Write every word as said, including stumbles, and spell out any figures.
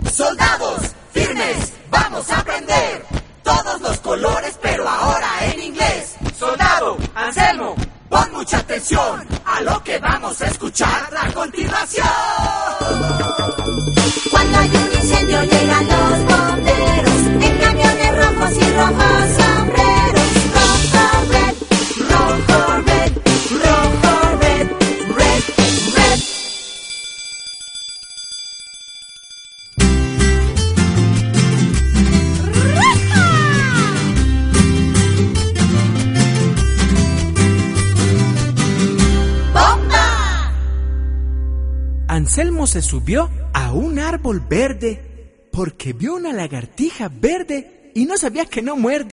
Soldados, firmes, vamos a aprender todos los colores, pero ahora en inglés. Soldado, Anselmo, pon mucha atención a lo que vamos a escuchar a continuación. Cuando hay un incendio llegan los bomberos en camiones rojos y rojos sombreros. Rojo, red, rojo, red, rojo, red, red, red. ¡Bomba! Anselmo se subió a un árbol verde porque vio una lagartija verde y no sabía que no muerde.